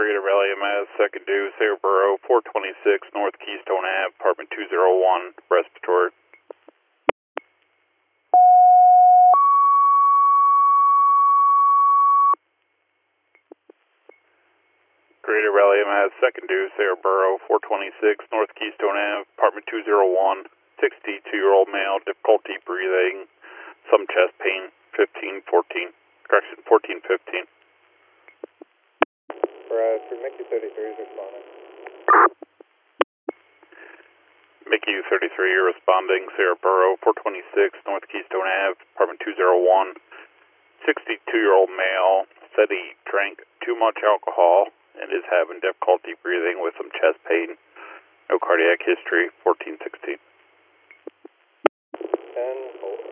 Greater Valley MS, second due, Sareboro, 426 North Keystone Ave, apartment 201, respiratory. Greater Valley MS, second due, Sareboro, 426 North Keystone Ave, apartment 201, 62-year-old male, difficulty breathing, some chest pain, 1415. For Mickey 33 is responding. Mickey 33, you're responding, Sareboro, 426 North Keystone Ave, apartment 201, 62-year-old male, said he drank too much alcohol and is having difficulty breathing with some chest pain. No cardiac history, 1416. 10, hold.